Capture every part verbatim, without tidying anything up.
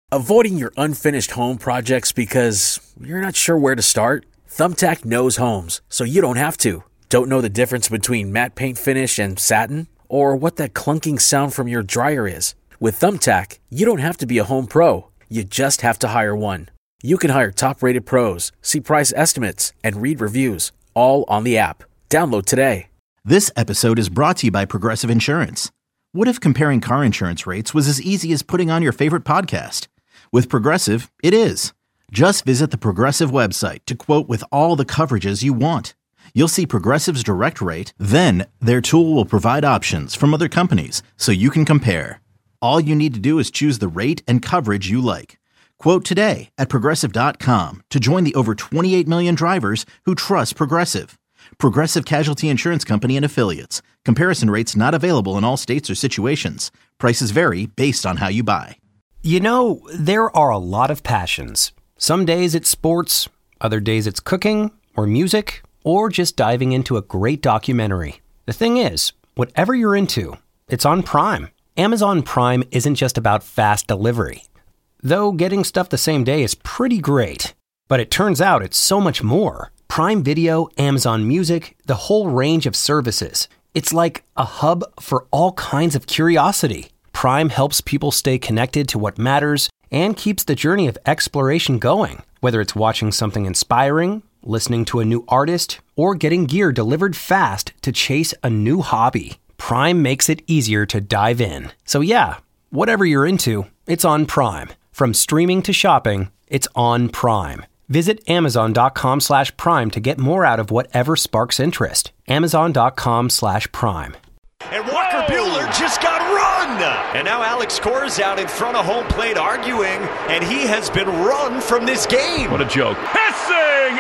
Avoiding your unfinished home projects because you're not sure where to start? Thumbtack knows homes, so you don't have to. Don't know the difference between matte paint finish and satin? Or what that clunking sound from your dryer is? With Thumbtack, you don't have to be a home pro. You just have to hire one. You can hire top-rated pros, see price estimates, and read reviews, all on the app. Download today. This episode is brought to you by Progressive Insurance. What if comparing car insurance rates was as easy as putting on your favorite podcast? With Progressive, it is. Just visit the Progressive website to quote with all the coverages you want. You'll see Progressive's direct rate, then their tool will provide options from other companies so you can compare. All you need to do is choose the rate and coverage you like. Quote today at Progressive dot com to join the over twenty-eight million drivers who trust Progressive. Progressive Casualty Insurance Company and Affiliates. Comparison rates not available in all states or situations. Prices vary based on how you buy. You know, there are a lot of passions. Some days it's sports, other days it's cooking or music, or just diving into a great documentary. The thing is, whatever you're into, it's on Prime. Amazon Prime isn't just about fast delivery. Though getting stuff the same day is pretty great. But it turns out it's so much more. Prime Video, Amazon Music, the whole range of services. It's like a hub for all kinds of curiosity. Prime helps people stay connected to what matters and keeps the journey of exploration going. Whether it's watching something inspiring, listening to a new artist, or getting gear delivered fast to chase a new hobby, Prime makes it easier to dive in. So yeah, whatever you're into, it's on Prime. From streaming to shopping, it's on Prime. Visit Amazon.com slash Prime to get more out of whatever sparks interest. Amazon.com slash Prime. And Walker Buehler just got run! And now Alex Cora is out in front of home plate arguing, and he has been run from this game. What a joke. Hissing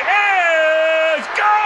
is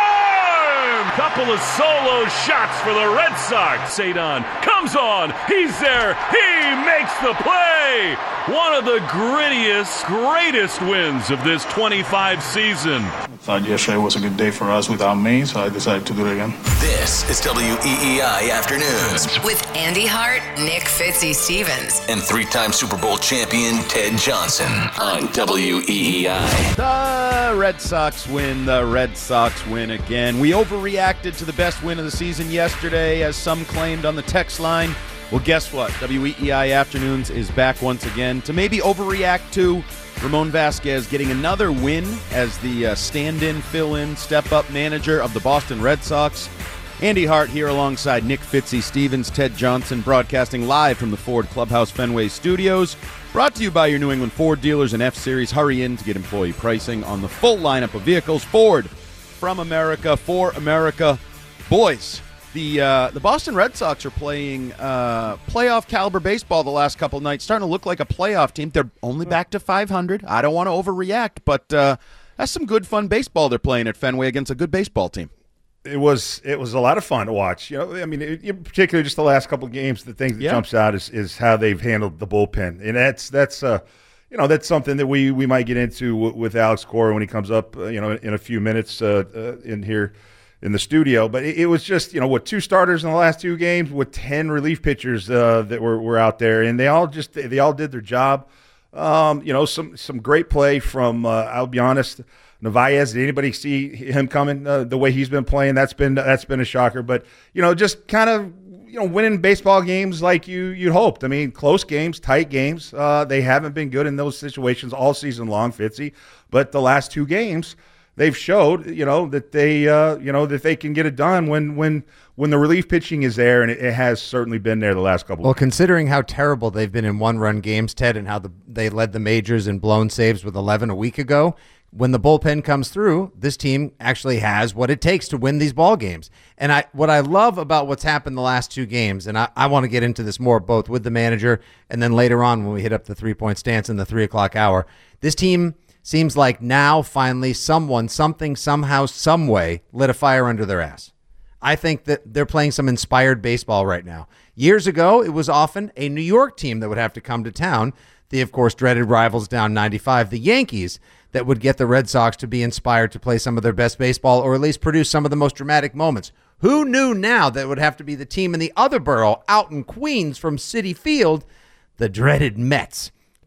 gone! Couple of solo shots for the Red Sox. Cedon comes on. He's there. He makes the play. One of the grittiest, greatest wins of this twenty-five season. I thought yesterday was a good day for us without me, so I decided to do it again. This is W E E I Afternoons with Andy Hart, Nick Fitzy-Stevens, and three-time Super Bowl champion Ted Johnson on W E E I. The Red Sox win. The Red Sox win again. We overreacted to the best win of the season yesterday, as some claimed on the text line. Well, guess what? W E E I Afternoons is back once again to maybe overreact to Ramon Vasquez getting another win as the uh, stand-in, fill-in, step-up manager of the Boston Red Sox. Andy Hart here alongside Nick Fitzy-Stevens, Ted Johnson, broadcasting live from the Ford Clubhouse Fenway Studios. Brought to you by your New England Ford dealers and F-Series. Hurry in to get employee pricing on the full lineup of vehicles. Ford, from America, for America. Boys, The uh, the Boston Red Sox are playing uh, playoff caliber baseball the last couple of nights, starting to look like a playoff team. They're only back to five hundred. I don't want to overreact, but uh, that's some good fun baseball they're playing at Fenway against a good baseball team. It was it was a lot of fun to watch. You know, I mean, it, particularly just the last couple of games. The thing that yeah. jumps out is is how they've handled the bullpen, and that's that's uh, you know that's something that we we might get into w- with Alex Cora when he comes up, uh, you know, in a few minutes uh, uh, in here. in the studio, but it, it was just, you know, what, two starters in the last two games with ten relief pitchers uh, that were, were out there, and they all just they all did their job. Um, you know, some some great play from uh, I'll be honest, Narvaez. Did anybody see him coming uh, the way he's been playing? That's been that's been a shocker. But you know, just kind of you know winning baseball games like you you'd hoped. I mean, close games, tight games. Uh, they haven't been good in those situations all season long, Fitzy. But the last two games, they've showed, you know, that they, uh, you know, that they can get it done when, when, when the relief pitching is there, and it, it has certainly been there the last couple. Well, of considering how terrible they've been in one-run games, Ted, and how the, they led the majors in blown saves with eleven a week ago, when the bullpen comes through, this team actually has what it takes to win these ball games. And I, what I love about what's happened the last two games, and I, I want to get into this more, both with the manager and then later on when we hit up the three-point stance in the three o'clock hour. This team seems like now finally someone, something, somehow, some way lit a fire under their ass. I think that they're playing some inspired baseball right now. Years ago, it was often a New York team that would have to come to town. The, of course, dreaded rivals down ninety-five, the Yankees, that would get the Red Sox to be inspired to play some of their best baseball or at least produce some of the most dramatic moments. Who knew now that it would have to be the team in the other borough out in Queens from Citi Field, the dreaded Mets,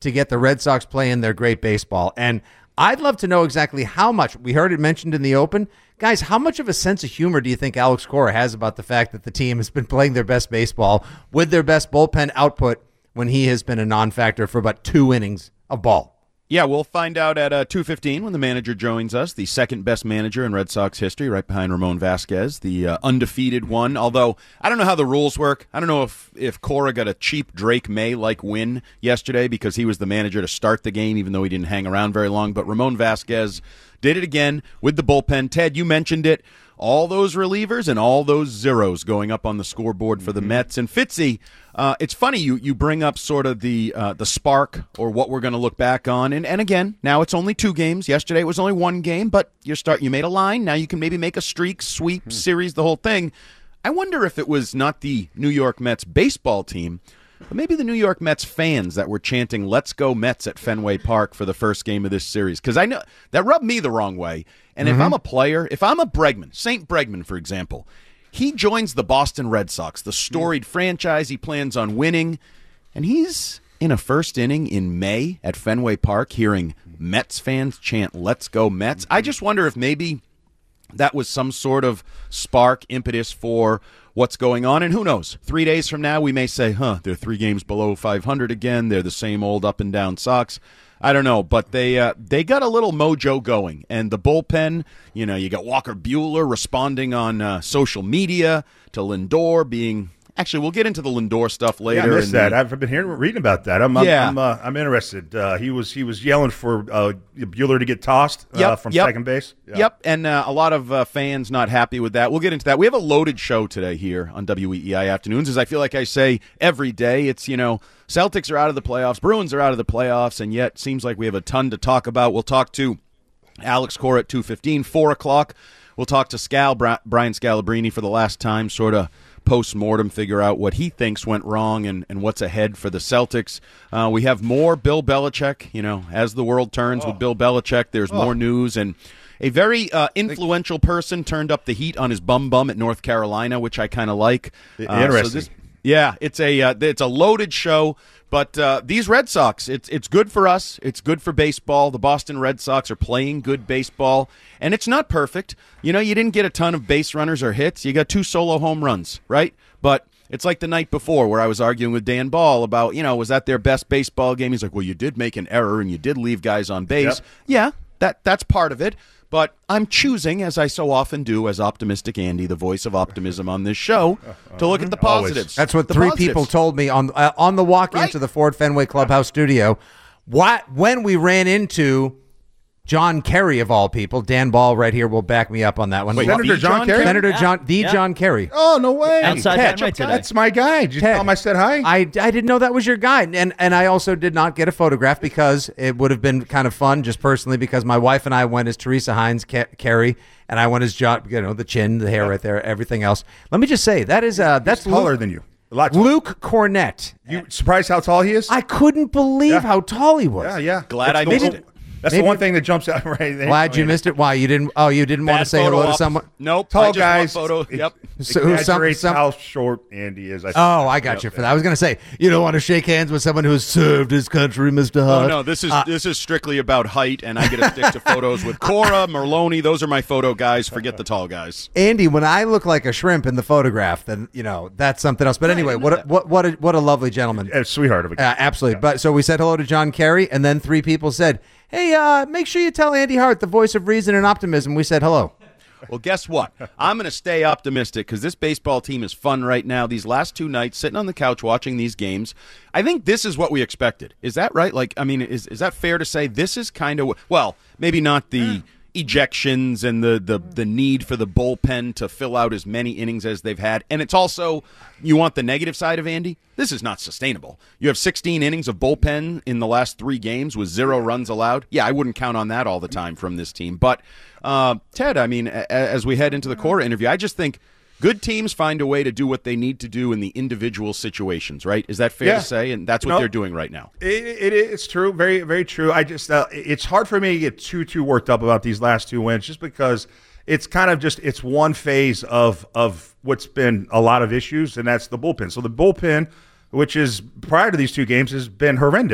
to get the Red Sox playing their great baseball. And I'd love to know exactly how much. We heard it mentioned in the open. Guys, how much of a sense of humor do you think Alex Cora has about the fact that the team has been playing their best baseball with their best bullpen output when he has been a non-factor for about two innings of ball? Yeah, we'll find out at uh, two fifteen when the manager joins us, the second best manager in Red Sox history, right behind Ramon Vasquez, the uh, undefeated one. Although, I don't know how the rules work. I don't know if, if Cora got a cheap Drake May-like win yesterday because he was the manager to start the game, even though he didn't hang around very long. But Ramon Vasquez did it again with the bullpen. Ted, you mentioned it. All those relievers and all those zeros going up on the scoreboard for the mm-hmm. Mets. And Fitzy, uh, it's funny you you bring up sort of the uh, the spark or what we're going to look back on. And and again, now it's only two games. Yesterday it was only one game, but you start you made a line. Now you can maybe make a streak, sweep, mm-hmm. series, the whole thing. I wonder if it was not the New York Mets baseball team, but maybe the New York Mets fans that were chanting "Let's go Mets" at Fenway Park for the first game of this series. Because I know that rubbed me the wrong way. And mm-hmm. if I'm a player, if I'm a Bregman, Saint Bregman, for example, he joins the Boston Red Sox, the storied mm. franchise he plans on winning, and he's in a first inning in May at Fenway Park hearing Mets fans chant "Let's go Mets." I just wonder if maybe that was some sort of spark, impetus for what's going on. And who knows, three days from now we may say, huh, they're three games below five hundred again. They're the same old up and down Sox. I don't know, but they uh, they got a little mojo going. And the bullpen, you know, you got Walker Buehler responding on uh, social media to Lindor being... Actually, we'll get into the Lindor stuff later. Yeah, I missed that. The, I've been hearing, reading about that. I'm, I'm, yeah. I'm, uh, I'm interested. Uh, he was he was yelling for uh, Buehler to get tossed uh, yep, from yep. second base. Yeah. Yep, and uh, a lot of uh, fans not happy with that. We'll get into that. We have a loaded show today here on W E E I Afternoons. As I feel like I say every day, it's, you know, Celtics are out of the playoffs, Bruins are out of the playoffs, and yet seems like we have a ton to talk about. We'll talk to Alex Cora at two fifteen, four o'clock. We'll talk to Scal, Brian Scalabrine for the last time, sort of post-mortem, figure out what he thinks went wrong and, and what's ahead for the Celtics. Uh, we have more Bill Belichick. You know, as the world turns oh. with Bill Belichick, there's oh. more news. And a very uh, influential person turned up the heat on his bum bum at North Carolina, which I kind of like. Uh, Interesting. So this, yeah, it's a uh, it's a loaded show. But uh, these Red Sox, it's it's good for us. It's good for baseball. The Boston Red Sox are playing good baseball, and it's not perfect. You know, you didn't get a ton of base runners or hits. You got two solo home runs, right? But it's like the night before where I was arguing with Dan Ball about, you know, was that their best baseball game? He's like, well, you did make an error, and you did leave guys on base. Yep. Yeah, that that's part of it. But I'm choosing, as I so often do, as Optimistic Andy, the voice of optimism on this show, to look at the positives. Always. That's what the three positives. people told me on uh, on the walk right. into the Ford Fenway Clubhouse studio. What when we ran into John Kerry, of all people. Dan Ball right here will back me up on that one. Wait, Senator John, John Kerry? Senator yeah. John, the yeah. John Kerry. Oh, no way. Outside Ted, Fenway today. That's my guy. Did you Ted, tell him I said hi? I, I didn't know that was your guy. And and I also did not get a photograph because it would have been kind of fun just personally because my wife and I went as Teresa Hines Kerry and I went as John, you know, the chin, the hair right there, everything else. Let me just say, that is uh, that's He's taller Luke, than you. A lot taller. Luke Cornett. You surprised how tall he is? I couldn't believe yeah. how tall he was. Yeah, yeah. Glad that's I missed the, it. That's Maybe, the one thing that jumps out right there. Glad you missed it. Why you didn't? Oh, you didn't Bad want to say hello op. to someone. Nope. Tall I just guys. Want photo. Yep. So, who, some, Exaggerates some, how short Andy is. I think. Oh, I got you for that. I was going to say you don't want to shake hands with someone who has served his country, Mister Hart. Oh no, this is uh, this is strictly about height, and I get to stick to photos with Cora, Merlone. Those are my photo guys. Forget the tall guys. Andy, when I look like a shrimp in the photograph, then you know that's something else. But anyway, what a, what what a, what a lovely gentleman, a sweetheart of a guy. Uh, absolutely. Yeah. But so we said hello to John Kerry, and then three people said, "Hey, uh, make sure you tell Andy Hart, the voice of reason and optimism." We said hello. Well, guess what? I'm going to stay optimistic because this baseball team is fun right now. These last two nights, sitting on the couch watching these games, I think this is what we expected. Is that right? Like, I mean, is is that fair to say? This is kind of, well, maybe not the ejections and the, the, the need for the bullpen to fill out as many innings as they've had. And it's also, you want the negative side of Andy? This is not sustainable. You have sixteen innings of bullpen in the last three games with zero runs allowed. Yeah, I wouldn't count on that all the time from this team. But, uh, Ted, I mean, a- as we head into the Cora interview, I just think good teams find a way to do what they need to do in the individual situations, right? Is that fair yeah. to say? And that's what no, they're doing right now. It, it, it's true. Very, very true. I just, uh, it's hard for me to get too, too worked up about these last two wins just because it's kind of just, it's one phase of, of what's been a lot of issues, and that's the bullpen. So the bullpen, which is prior to these two games, has been horrendous.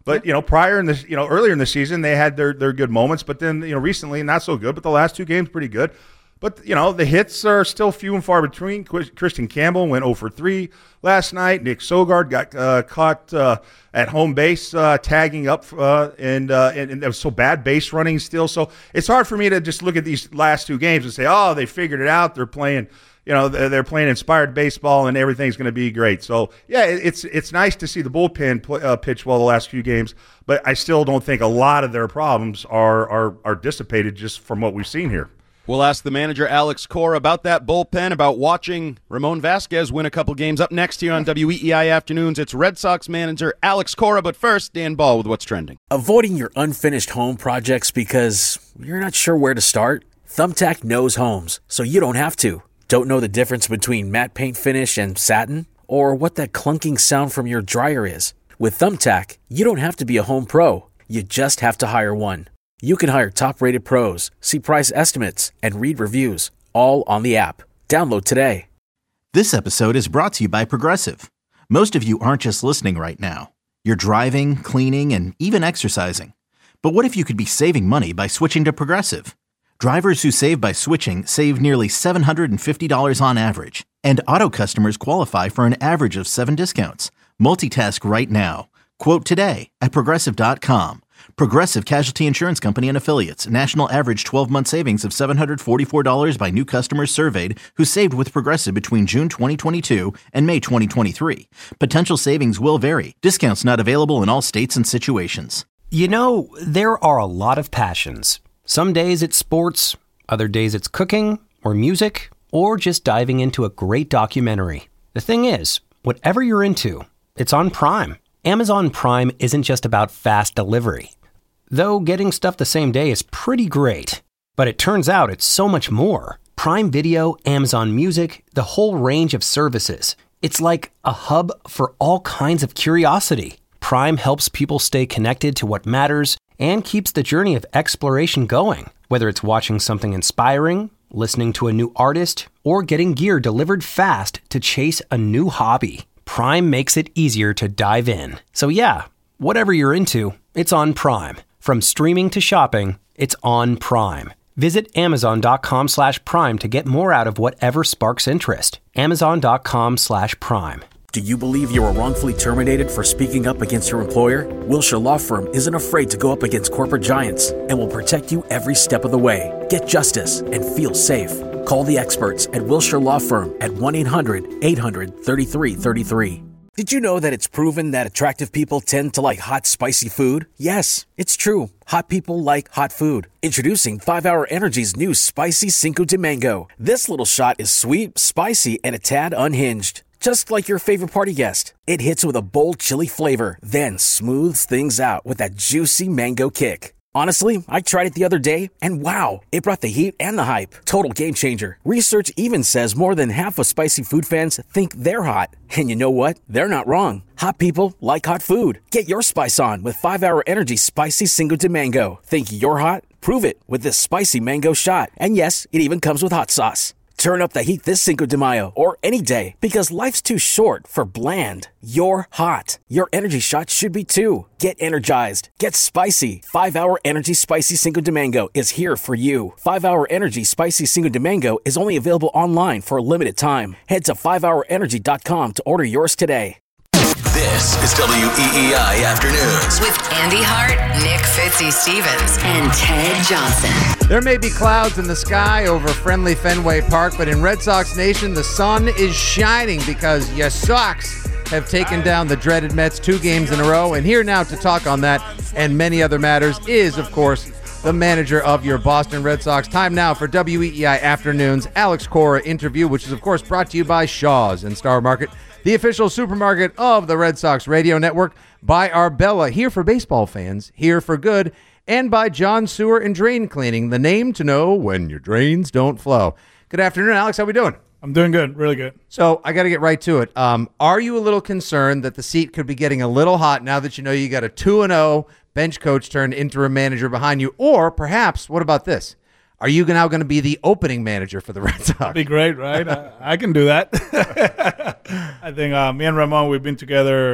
But, you know, prior in this, you know, earlier in the season, they had their, their good moments, but then, you know, recently not so good, but the last two games pretty good. But, you know, the hits are still few and far between. Christian Campbell went oh for three last night. Nick Sogard got uh, caught uh, at home base uh, tagging up, uh, and, uh, and and it was so bad base running still. So it's hard for me to just look at these last two games and say, oh, they figured it out. They're playing, you know, they're playing inspired baseball and everything's going to be great. So, yeah, it's it's nice to see the bullpen play, uh, pitch well the last few games, but I still don't think a lot of their problems are are, are dissipated just from what we've seen here. We'll ask the manager, Alex Cora, about that bullpen, about watching Ramon Vasquez win a couple games. Up next here on W E E I Afternoons, it's Red Sox manager Alex Cora. But first, Dan Ball with What's Trending. Avoiding your unfinished home projects because you're not sure where to start? Thumbtack knows homes, so you don't have to. Don't know the difference between matte paint finish and satin? Or what that clunking sound from your dryer is? With Thumbtack, you don't have to be a home pro. You just have to hire one. You can hire top-rated pros, see price estimates, and read reviews, all on the app. Download today. This episode is brought to you by Progressive. Most of you aren't just listening right now. You're driving, cleaning, and even exercising. But what if you could be saving money by switching to Progressive? Drivers who save by switching save nearly seven hundred fifty dollars on average. And auto customers qualify for an average of seven discounts. Multitask right now. Quote today at Progressive dot com. Progressive Casualty Insurance Company and Affiliates. National average twelve-month savings of seven hundred forty-four dollars by new customers surveyed who saved with Progressive between June twenty twenty-two and May twenty twenty-three. Potential savings will vary. Discounts not available in all states and situations. You know, there are a lot of passions. Some days it's sports, other days it's cooking or music, or just diving into a great documentary. The thing is, whatever you're into, it's on Prime. Amazon Prime isn't just about fast delivery. Though getting stuff the same day is pretty great. But it turns out it's so much more. Prime Video, Amazon Music, the whole range of services. It's like a hub for all kinds of curiosity. Prime helps people stay connected to what matters and keeps the journey of exploration going. Whether it's watching something inspiring, listening to a new artist, or getting gear delivered fast to chase a new hobby. Prime makes it easier to dive in. So yeah, whatever you're into, it's on Prime. From streaming to shopping, it's on Prime. Visit Amazon.com slash Prime to get more out of whatever sparks interest. Amazon.com slash Prime. Do you believe you were wrongfully terminated for speaking up against your employer? Wilshire Law Firm isn't afraid to go up against corporate giants and will protect you every step of the way. Get justice and feel safe. Call the experts at Wilshire Law Firm at one eight hundred eight hundred thirty-three thirty-three. Did you know that it's proven that attractive people tend to like hot, spicy food? Yes, it's true. Hot people like hot food. Introducing five hour Energy's new Spicy Cinco de Mango. This little shot is sweet, spicy, and a tad unhinged. Just like your favorite party guest. It hits with a bold chili flavor, then smooths things out with that juicy mango kick. Honestly, I tried it the other day, and wow, it brought the heat and the hype. Total game changer. Research even says more than half of spicy food fans think they're hot. And you know what? They're not wrong. Hot people like hot food. Get your spice on with five hour Energy Spicy Cinco de Mango. Think you're hot? Prove it with this spicy mango shot. And yes, it even comes with hot sauce. Turn up the heat this Cinco de Mayo or any day because life's too short for bland. You're hot. Your energy shot should be too. Get energized. Get spicy. five hour Energy Spicy Cinco de Mango is here for you. five hour Energy Spicy Cinco de Mango is only available online for a limited time. Head to five hour energy dot com to order yours today. This is W E E I Afternoons with Andy Hart, Nick Fitzy Stevens, and Ted Johnson. There may be clouds in the sky over friendly Fenway Park, but in Red Sox Nation, the sun is shining because your Sox have taken down the dreaded Mets two games in a row. And here now to talk on that and many other matters is, of course, the manager of your Boston Red Sox. Time now for W E E I Afternoons Alex Cora interview, which is, of course, brought to you by Shaw's and Star Market, the official supermarket of the Red Sox radio network, by Arbella, here for baseball fans, here for good, and by John Sewer and Drain Cleaning, the name to know when your drains don't flow. Good afternoon, Alex. How we doing? I'm doing good, really good. So I got to get right to it. Um, are you a little concerned that the seat could be getting a little hot now that you know you got a two and oh bench coach turned interim manager behind you? Or perhaps, what about this? Are you now going to be the opening manager for the Red Sox? That'd be great, right? I, I can do that. I think uh, me and Ramon, we've been together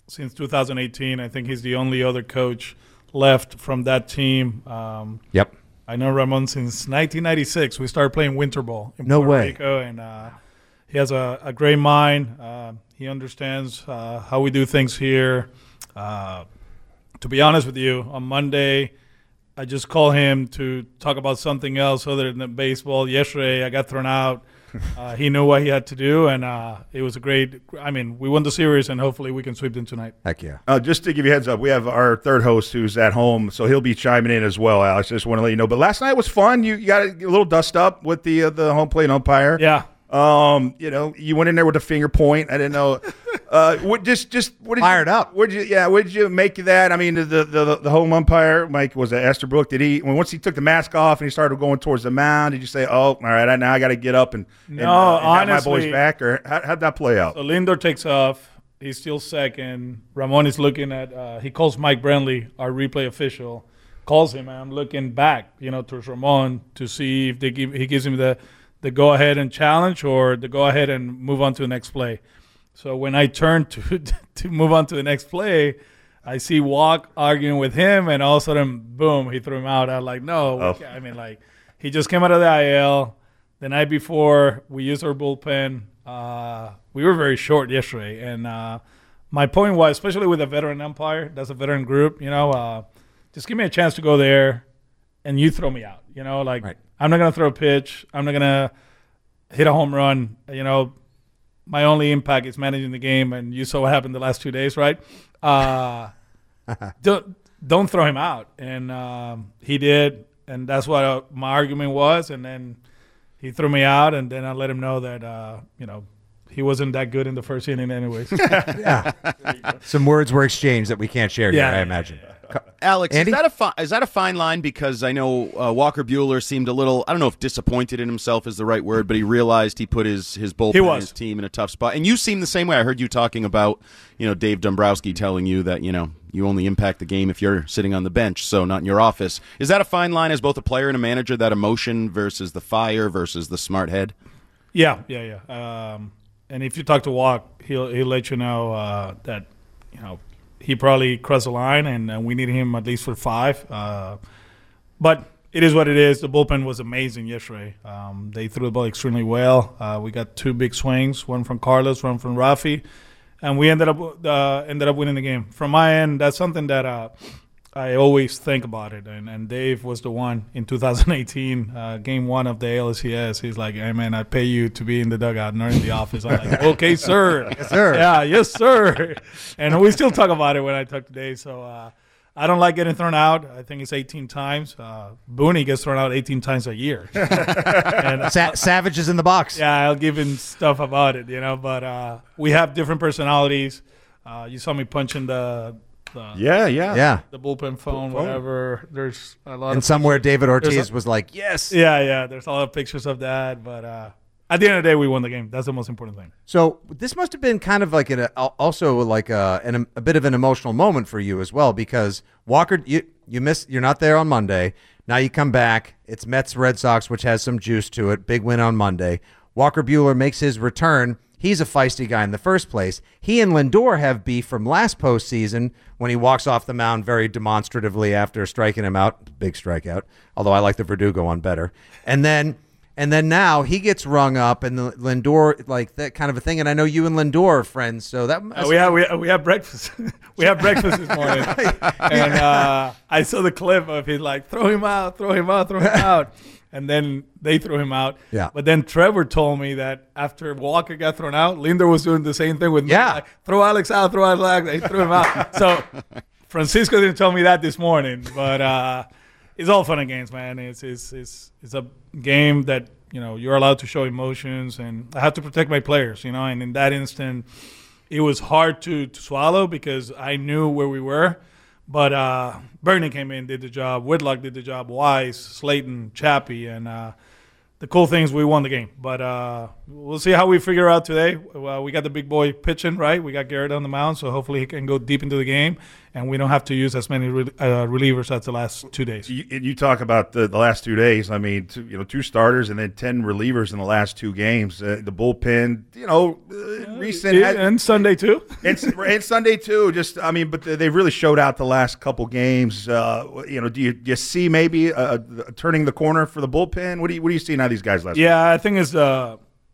since two thousand eighteen. I think he's the only other coach left from that team. Um, yep. I know Ramon since nineteen ninety-six. We started playing winter ball in no Puerto way. Rico, and uh, he has a, a great mind. Uh, he understands uh, how we do things here. Uh, to be honest with you, on Monday, I just called him to talk about something else other than baseball. Yesterday, I got thrown out. Uh, he knew what he had to do, and uh, it was a great – I mean, we won the series, and hopefully we can sweep them tonight. Heck yeah. Uh, just to give you a heads up, we have our third host who's at home, so he'll be chiming in as well, Alex. I just want to let you know. But last night was fun. You, you got a little dust up with the uh, the home plate umpire. Yeah. Um, you know, you went in there with a finger point. I didn't know. Uh, what just just what did fired you, up? What did you yeah? What did you make of that? I mean, the the the home umpire, Mike, was it Esterbrook? Did he when once he took the mask off and he started going towards the mound? Did you say, "Oh, all right, now I got to get up and, no, and, uh, and honestly, have my boys back"? Or how how'd that play out? So Lindor takes off. He's still second. Ramon is looking at. Uh, he calls Mike Brenly, our replay official, calls him, and I'm looking back, you know, towards Ramon to see if they give. He gives him the. the go ahead and challenge or the go ahead and move on to the next play. So when I turned to to move on to the next play, I see Walk arguing with him, and all of a sudden, boom, he threw him out. I was like, no. Oh. I mean, like, he just came out of the I L. The night before, we used our bullpen. Uh, we were very short yesterday. And uh, my point was, especially with a veteran umpire, that's a veteran group, you know, uh, just give me a chance to go there and you throw me out. You know, like, right. I'm not going to throw a pitch. I'm not going to hit a home run. You know, my only impact is managing the game, and you saw what happened the last two days, right? Uh, don't don't throw him out. And um, he did, and that's what uh, my argument was. And then he threw me out, and then I let him know that, uh, you know, he wasn't that good in the first inning anyways. Yeah. Some words were exchanged that we can't share Yeah. here, I imagine. Alex, Andy? is that a fi- is that a fine line? Because I know uh, Walker Buehler seemed a little, I don't know if disappointed in himself is the right word, but he realized he put his his bullpen, He was. his team in a tough spot. And you seem the same way. I heard you talking about, you know, Dave Dombrowski telling you that, you know, you only impact the game if you're sitting on the bench, so not in your office. Is that a fine line as both a player and a manager, that emotion versus the fire versus the smart head? Yeah, yeah, yeah. Um, and if you talk to Walk, he'll he'll let you know uh, that, you know, he probably crossed the line, and, and we need him at least for five. Uh, but it is what it is. The bullpen was amazing yesterday. Um, they threw the ball extremely well. Uh, we got two big swings, one from Carlos, one from Rafi, and we ended up uh, ended up winning the game. From my end, that's something that uh, I always think about it. And, and Dave was the one in two thousand eighteen, uh, game one of the A L C S. He's like, hey, man, I pay you to be in the dugout, not in the office. I'm like, okay, sir. Yes, sir. Yeah, yes, sir. And we still talk about it when I talk to Dave. So uh, I don't like getting thrown out. I think it's eighteen times. Uh, Booney gets thrown out eighteen times a year. and, Sa- Savage is in the box. Yeah, I'll give him stuff about it, you know. But uh, we have different personalities. Uh, you saw me punching the – The, Yeah, yeah. Yeah. the bullpen phone, Phone. whatever. There's a lot And of somewhere David Ortiz There's a- was like, yes. yeah, yeah. There's a lot of pictures of that, but uh, at the end of the day, we won the game. That's the most important thing. So this must have been kind of like an, also like a, an, a bit of an emotional moment for you as well, because Walker, you you miss, you're not there on Monday. Now you come back. It's Mets Red Sox, which has some juice to it. Big win on Monday. Walker Buehler makes his return. He's a feisty guy in the first place. He and Lindor have beef from last postseason when he walks off the mound very demonstratively after striking him out. Big strikeout, although I like the Verdugo one better. And then and then now he gets rung up, and the Lindor, like that kind of a thing. And I know you and Lindor are friends, so that Uh, we have we have, we have breakfast. we have breakfast this morning, and uh, I saw the clip of him like throw him out, throw him out, throw him out. And then they threw him out. Yeah. But then Trevor told me that after Walker got thrown out, Lindor was doing the same thing with me. Yeah. Like, throw Alex out, throw Alex out. They threw him out. So Francisco didn't tell me that this morning. But uh, it's all fun and games, man. It's, it's, it's, it's a game that, you know, you're allowed to show emotions. And I have to protect my players, you know. And in that instant, it was hard to, to swallow because I knew where we were. But uh, Bernie came in, did the job. Whitlock did the job. Wise, Slayton, Chappie. And uh, the cool thing is we won the game. But uh, we'll see how we figure out today. Well, we got the big boy pitching, right? We got Garrett on the mound, so hopefully he can go deep into the game. and we don't have to use as many re- uh, relievers as the last two days. You, you talk about the, the last two days. I mean, two, you know, two starters and then ten relievers in the last two games. Uh, the bullpen, you know, uh, recent yeah, and Sunday too, and, and Sunday too. Just, I mean, but they've really showed out the last couple games. Uh, you know, do you, do you see maybe uh, turning the corner for the bullpen? What do you what do you see now? These guys last. Yeah, week? I think it's the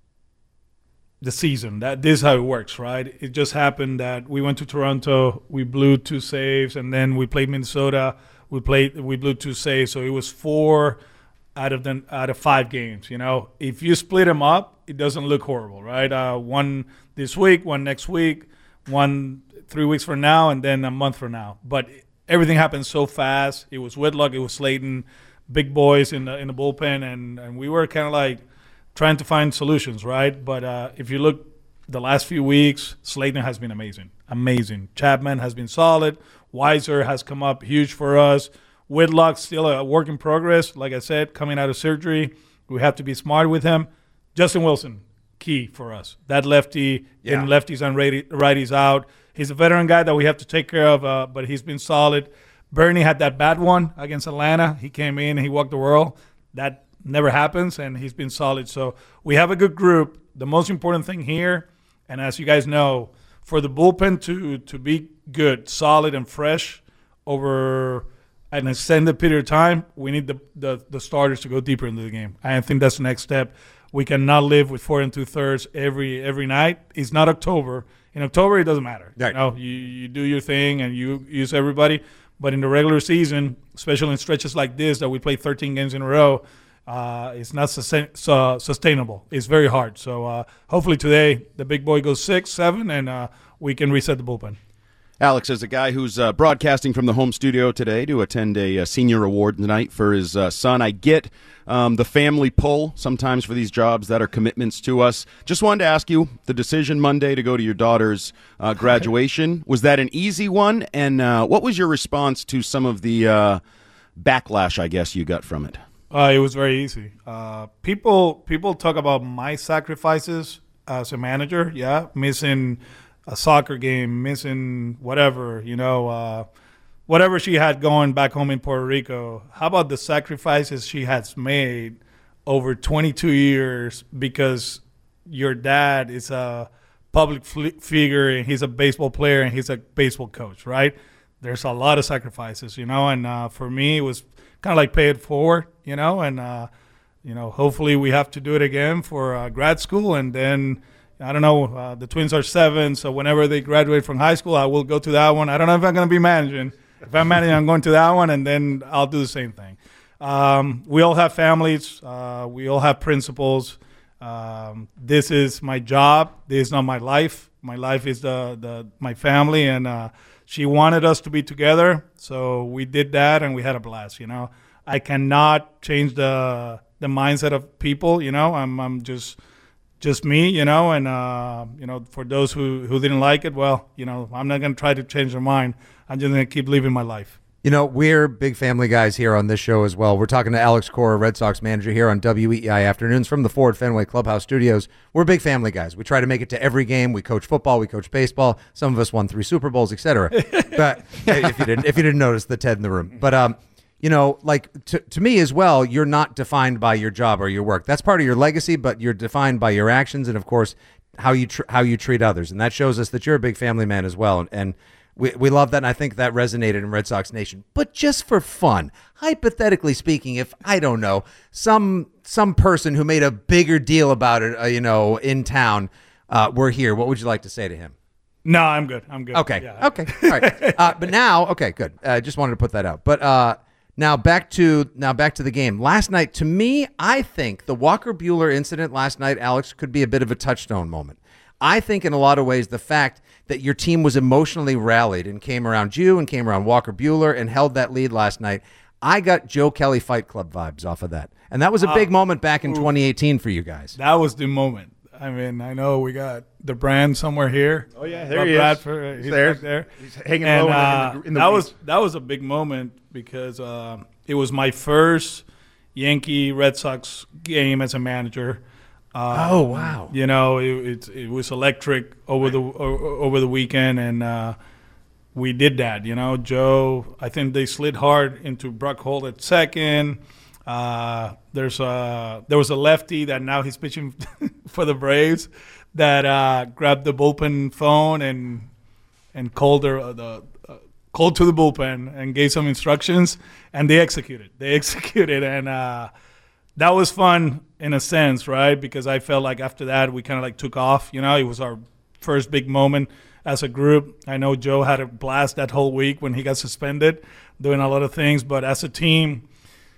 the season. That this is how it works, right? It just happened that we went to Toronto, we blew two saves, and then we played Minnesota. We played, we blew two saves, so it was four out of the out of five games. You know, if you split them up, it doesn't look horrible, right? Uh, one this week, one next week, one three weeks from now, and then a month from now. But everything happened so fast. It was Whitlock, it was Slayton, big boys in the in the bullpen, and and we were kind of like trying to find solutions, right? But uh, if you look the last few weeks, Slayton has been amazing, amazing. Chapman has been solid. Weiser has come up huge for us. Whitlock still a work in progress. Like I said, coming out of surgery, we have to be smart with him. Justin Wilson, key for us. That lefty, yeah. getting lefties and righties out. He's a veteran guy that we have to take care of, uh, but he's been solid. Bernie had that bad one against Atlanta. He came in and he walked the world. That never happens, and he's been solid. So we have a good group. The most important thing here, and as you guys know, for the bullpen to to be good, solid, and fresh over an extended period of time, we need the, the, the starters to go deeper into the game. I think that's the next step. We cannot live with four and two-thirds every every night. It's not October. In October, it doesn't matter. Right. You know, you, you do your thing, and you use everybody. But in the regular season, especially in stretches like this that we play thirteen games in a row, Uh, it's not sustain- uh, sustainable. It's very hard. So uh, hopefully today the big boy goes six, seven, and uh, we can reset the bullpen. Alex, as a guy who's uh, broadcasting from the home studio today to attend a, a senior award tonight for his uh, son, I get um, the family pull sometimes for these jobs that are commitments to us. Just wanted to ask you, the decision Monday to go to your daughter's uh, graduation, was that an easy one? And uh, what was your response to some of the uh, backlash, I guess, you got from it? Uh, it was very easy. Uh, people people talk about my sacrifices as a manager, yeah, missing a soccer game, missing whatever, you know, uh, whatever she had going back home in Puerto Rico. How about the sacrifices she has made over twenty-two years because your dad is a public f- figure and he's a baseball player and he's a baseball coach, right? There's a lot of sacrifices, you know, and uh, for me it was kind of like pay it forward, you know, and, uh, you know, hopefully we have to do it again for uh, grad school. And then, I don't know, uh, the twins are seven, so whenever they graduate from high school, I will go to that one. I don't know if I'm going to be managing. If I'm managing, I'm going to that one, and then I'll do the same thing. Um, we all have families. Uh, we all have principles. Um, this is my job. This is not my life. My life is the, the my family, and uh, she wanted us to be together, so we did that, and we had a blast. You know, I cannot change the the mindset of people. You know, I'm I'm just just me. You know, and uh, you know, for those who, who didn't like it, well, you know, I'm not gonna try to change their mind. I'm just gonna keep living my life. You know, we're big family guys here on this show as well. We're talking to Alex Cora, Red Sox manager here on W E E I Afternoons from the Ford Fenway Clubhouse Studios. We're big family guys. We try to make it to every game. We coach football. We coach baseball. Some of us won three Super Bowls, et cetera. But if you didn't, if you didn't notice the Ted in the room, but um, you know, like to to me as well, you're not defined by your job or your work. That's part of your legacy, but you're defined by your actions and, of course, how you tr- how you treat others. And that shows us that you're a big family man as well. And, and We we love that, and I think that resonated in Red Sox Nation. But just for fun, hypothetically speaking, if, I don't know, some some person who made a bigger deal about it, uh, you know, in town uh, were here, what would you like to say to him? No, I'm good. I'm good. Okay. Yeah. Okay. All right. Uh, but now, okay, good. I uh, just wanted to put that out. But uh, now back to now back to the game. Last night, to me, I think the Walker Buehler incident last night, Alex, could be a bit of a touchstone moment. I think in a lot of ways the fact that your team was emotionally rallied and came around you and came around Walker Buehler and held that lead last night, I got Joe Kelly Fight Club vibes off of that. And that was a big uh, moment back in twenty eighteen for you guys. That was the moment. I mean, I know we got the brand somewhere here. Oh, yeah, there he Bradford, is. He's, he's there. Back there. He's hanging and, low uh, in the, in the that weeds. was That was a big moment because uh, it was my first Yankee Red Sox game as a manager. Um, oh wow! You know, it, it it was electric over the over the weekend, and uh, we did that. You know, Joe, I think they slid hard into Brock Holt at second. Uh, there's a, there was a lefty that now he's pitching for the Braves that uh, grabbed the bullpen phone and and called the, the uh, called to the bullpen and gave some instructions, and they executed. They executed, and uh, that was fun in a sense, right? Because I felt like after that we kind of like took off. You know, it was our first big moment as a group. I know Joe had a blast that whole week when he got suspended, doing a lot of things, but as a team,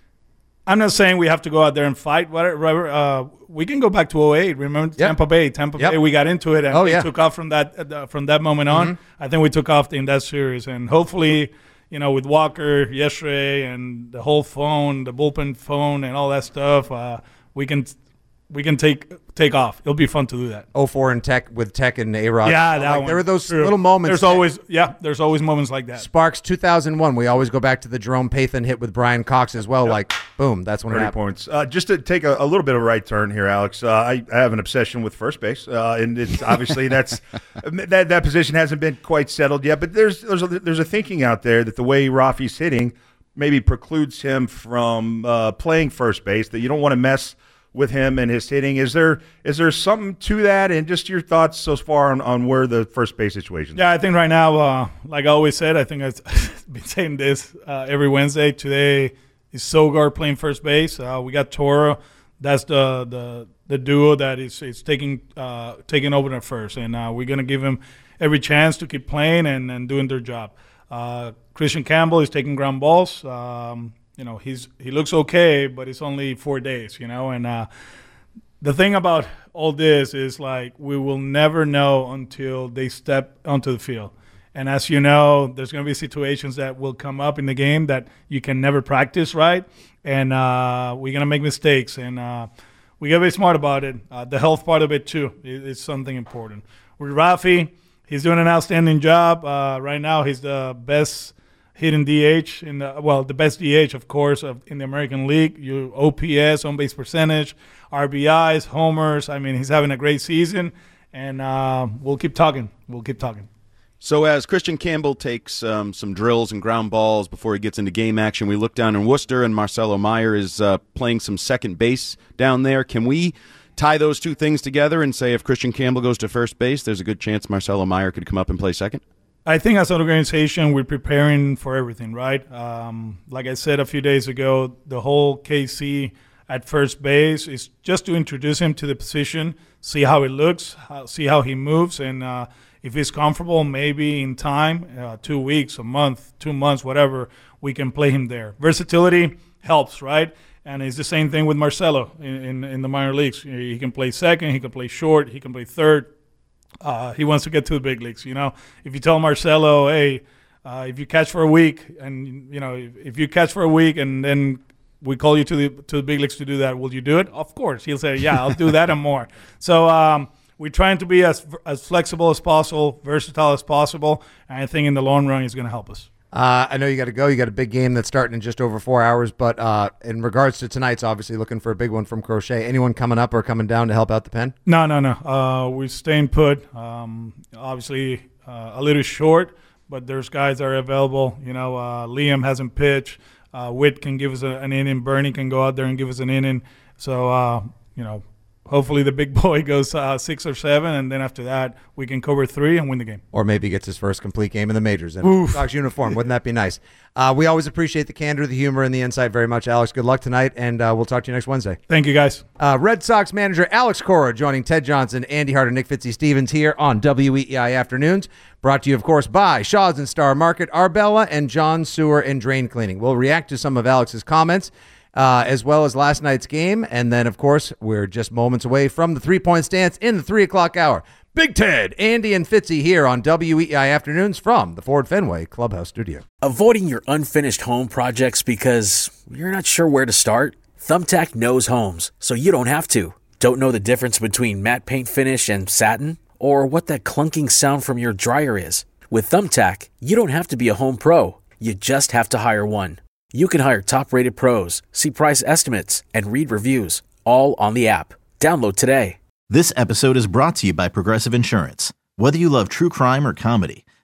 I'm not saying we have to go out there and fight. Whatever. Uh, we can go back to oh eight. Remember yep. Tampa Bay? Tampa yep. Bay. We got into it and oh, we yeah. took off from that uh, from that moment on. Mm-hmm. I think we took off in that series, and hopefully, you know, with Walker yesterday and the whole phone, the bullpen phone, and all that stuff, uh, we can we can take take off. It'll be fun to do that. oh four in Tech with Tech and A-Rod. Yeah, that like, one. There were those True. little moments. There's always yeah. There's always moments like that. Sparks two thousand one. We always go back to the Jerome Pathan hit with Brian Cox as well. Yep. Like boom, that's when it happened. Points. Uh, just to take a, a little bit of a right turn here, Alex. Uh, I, I have an obsession with first base, uh, and it's obviously that's that that position hasn't been quite settled yet. But there's there's a, there's a thinking out there that the way Rafi's hitting maybe precludes him from uh, playing first base. That you don't want to mess with him and his hitting. Is there is there something to that? And just your thoughts so far on, on where the first base situation is? Yeah, I think right now, uh, like I always said, I think I've been saying this uh, every Wednesday. Today is Sogard playing first base. Uh, we got Toro. That's the the, the duo that is, is taking uh, taking over at first. And uh, we're going to give him every chance to keep playing and, and doing their job. Uh, Christian Campbell is taking ground balls. Um You know, he's he looks okay, but it's only four days, you know. And uh, the thing about all this is, like, we will never know until they step onto the field. And as you know, there's going to be situations that will come up in the game that you can never practice, right? And uh, we're going to make mistakes. And uh, we got to be smart about it. Uh, the health part of it, too, is, is something important. With Rafi, he's doing an outstanding job. Uh, right now, he's the best hitting D H in the well, the best D H, of course, of, in the American League. You O P S, on base percentage, R B Is, homers. I mean, he's having a great season, and uh, we'll keep talking. We'll keep talking. So as Christian Campbell takes um, some drills and ground balls before he gets into game action, we look down in Worcester, and Marcelo Meyer is uh, playing some second base down there. Can we tie those two things together and say if Christian Campbell goes to first base, there's a good chance Marcelo Meyer could come up and play second? I think as an organization, we're preparing for everything, right? Um, like I said a few days ago, the whole K C at first base is just to introduce him to the position, see how it looks, how, see how he moves, and uh, if he's comfortable, maybe in time, uh, two weeks, a month, two months, whatever, we can play him there. Versatility helps, right? And it's the same thing with Marcelo in, in, in the minor leagues. He can play second, he can play short, he can play third. Uh, he wants to get to the big leagues, you know. If you tell Marcelo, hey, uh, if you catch for a week, and you know, if, if you catch for a week, and then we call you to the to the big leagues to do that, will you do it? Of course, he'll say, yeah, I'll do that and more. So um, we're trying to be as as flexible as possible, versatile as possible, and I think in the long run, he's going to help us. Uh, I know you got to go. You got a big game that's starting in just over four hours. But uh, in regards to tonight's, obviously looking for a big one from Crochet. Anyone coming up or coming down to help out the pen? No, no, no. Uh, we're staying put. Um, obviously uh, a little short, but there's guys that are available. You know, uh, Liam hasn't pitched. Uh, Witt can give us a, an inning. Bernie can go out there and give us an inning. So, uh, you know, hopefully the big boy goes uh, six or seven, and then after that we can cover three and win the game. Or maybe gets his first complete game in the majors in a Sox uniform. Wouldn't that be nice? Uh, we always appreciate the candor, the humor, and the insight very much, Alex. Good luck tonight, and uh, we'll talk to you next Wednesday. Thank you, guys. Uh, Red Sox manager Alex Cora joining Ted Johnson, Andy Hart, and Nick Fitzy-Stevens here on W E E I Afternoons. Brought to you, of course, by Shaw's and Star Market, Arbella, and John Sewer and Drain Cleaning. We'll react to some of Alex's comments, Uh, as well as last night's game. And then, of course, we're just moments away from the three-point stance in the three o'clock hour. Big Ted, Andy, and Fitzy here on W E E I Afternoons from the Ford Fenway Clubhouse Studio. Avoiding your unfinished home projects because you're not sure where to start? Thumbtack knows homes, so you don't have to. Don't know the difference between matte paint finish and satin? Or what that clunking sound from your dryer is? With Thumbtack, you don't have to be a home pro. You just have to hire one. You can hire top-rated pros, see price estimates, and read reviews, all on the app. Download today. This episode is brought to you by Progressive Insurance. Whether you love true crime or comedy,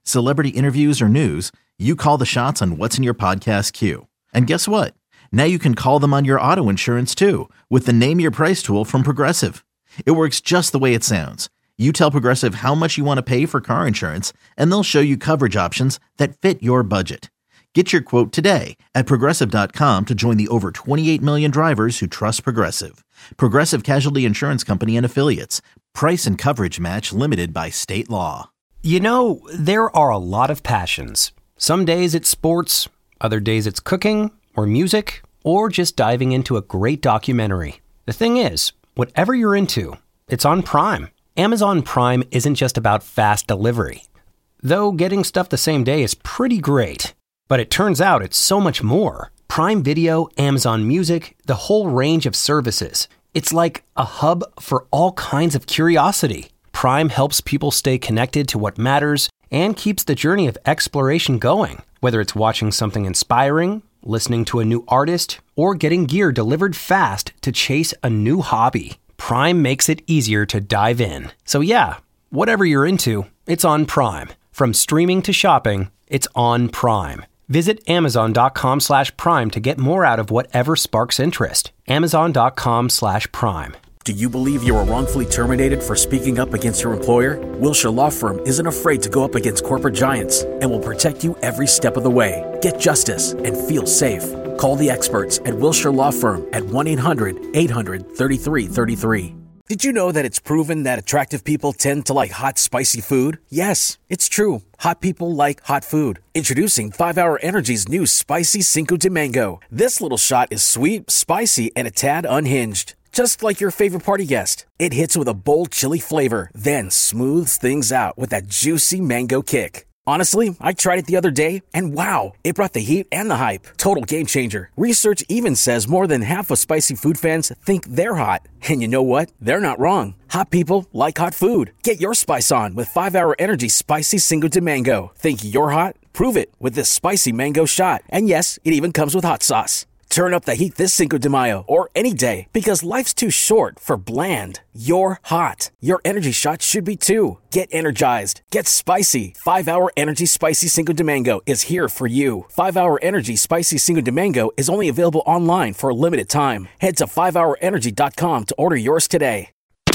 Celebrity interviews or news, you call the shots on what's in your podcast queue. And guess what? Now you can call them on your auto insurance too with the Name Your Price tool from Progressive. It works just the way it sounds. You tell Progressive how much you want to pay for car insurance, and they'll show you coverage options that fit your budget. Get your quote today at Progressive dot com to join the over twenty-eight million drivers who trust Progressive. Progressive Casualty Insurance Company and Affiliates. Price and coverage match limited by state law. You know, there are a lot of passions. Some days it's sports, other days it's cooking or music, or just diving into a great documentary. The thing is, whatever you're into, it's on Prime. Amazon Prime isn't just about fast delivery. Though getting stuff the same day is pretty great. But it turns out it's so much more. Prime Video, Amazon Music, the whole range of services. It's like a hub for all kinds of curiosity. Prime helps people stay connected to what matters and keeps the journey of exploration going. Whether it's watching something inspiring, listening to a new artist, or getting gear delivered fast to chase a new hobby, Prime makes it easier to dive in. So yeah, whatever you're into, it's on Prime. From streaming to shopping, it's on Prime. Visit Amazon.com slash Prime to get more out of whatever sparks interest. Amazon.com slash Prime. Do you believe you were wrongfully terminated for speaking up against your employer? Wilshire Law Firm isn't afraid to go up against corporate giants and will protect you every step of the way. Get justice and feel safe. Call the experts at Wilshire Law Firm at one eight hundred eight hundred thirty-three thirty-three. Did you know that it's proven that attractive people tend to like hot, spicy food? Yes, it's true. Hot people like hot food. Introducing five hour Energy's new Spicy Cinco de Mango. This little shot is sweet, spicy, and a tad unhinged. Just like your favorite party guest. It hits with a bold chili flavor, then smooths things out with that juicy mango kick. Honestly, I tried it the other day, and wow, it brought the heat and the hype. Total game changer. Research even says more than half of spicy food fans think they're hot. And you know what? They're not wrong. Hot people like hot food. Get your spice on with five hour Energy Spicy Cinco de Mango. Think you're hot? Prove it with this spicy mango shot. And yes, it even comes with hot sauce. Turn up the heat this Cinco de Mayo or any day because life's too short for bland. You're hot. Your energy shot should be too. Get energized. Get spicy. five hour Energy Spicy Cinco de Mango is here for you. five hour Energy Spicy Cinco de Mango is only available online for a limited time. Head to five hour energy dot com to order yours today.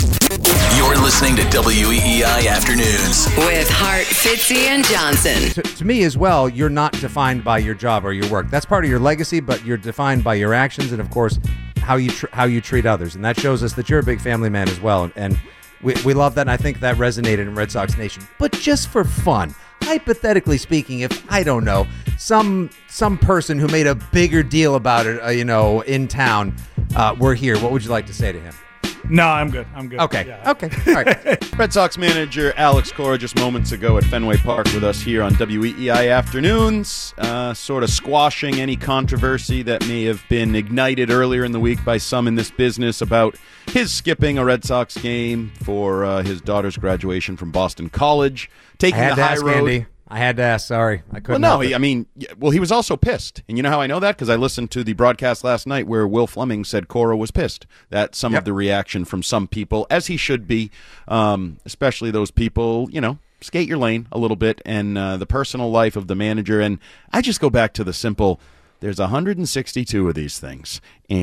You're listening to W E E I Afternoons with Hart, Fitzy, and Johnson. To, to me as well, you're not defined by your job or your work. That's part of your legacy, but you're defined by your actions and, of course, how you tr- how you treat others. And that shows us that you're a big family man as well. And, and we, we love that, and I think that resonated in Red Sox Nation. But just for fun, hypothetically speaking, if, I don't know, some some person who made a bigger deal about it, uh, you know, in town, uh, were here, what would you like to say to him? No, I'm good. I'm good. Okay. Yeah. Okay. All right. Red Sox manager Alex Cora just moments ago at Fenway Park with us here on W E E I Afternoons, uh, sort of squashing any controversy that may have been ignited earlier in the week by some in this business about his skipping a Red Sox game for uh, his daughter's graduation from Boston College, taking I had the to high ask, road. Andy. I had to ask. Sorry, I couldn't. Well, no, help he, it. I mean, well, he was also pissed, and you know how I know that? Because I listened to the broadcast last night where Will Fleming said Cora was pissed. That some Yep. of the reaction from some people, as he should be, um, especially those people, you know, skate your lane a little bit, and uh, the personal life of the manager. And I just go back to the simple. There's one hundred sixty-two of these things,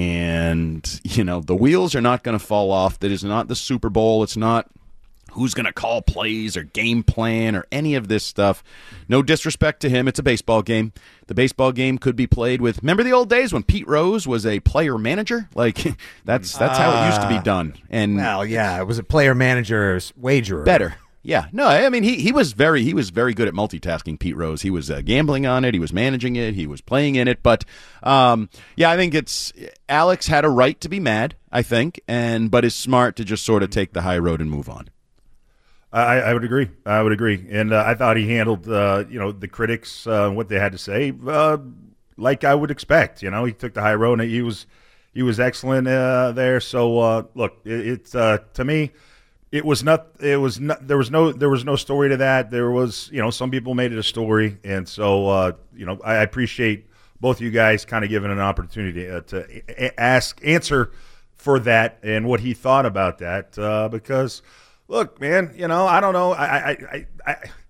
and you know the wheels are not going to fall off. That is not the Super Bowl. It's not who's going to call plays or game plan or any of this stuff. No disrespect to him. It's a baseball game. The baseball game could be played with, remember the old days when Pete Rose was a player manager? Like, that's that's how it used to be done. And well, yeah, it was a player manager wagerer. Better. Yeah. No, I mean, he, he was very he was very good at multitasking, Pete Rose. He was uh, gambling on it. He was managing it. He was playing in it. But, um, yeah, I think it's Alex had a right to be mad, I think, and but is smart to just sort of take the high road and move on. I, I would agree. I would agree, and uh, I thought he handled, uh, you know, the critics uh, what they had to say, uh, like I would expect. You know, he took the high road, and he was he was excellent uh, there. So uh, look, it, it's uh, to me, it was not. It was not. There was no. There was no story to that. There was, you know, some people made it a story, and so uh, you know, I appreciate both of you guys kind of giving an opportunity uh, to ask, answer for that, and what he thought about that, uh, because. Look, man, you know, I don't know. I, I, I, I,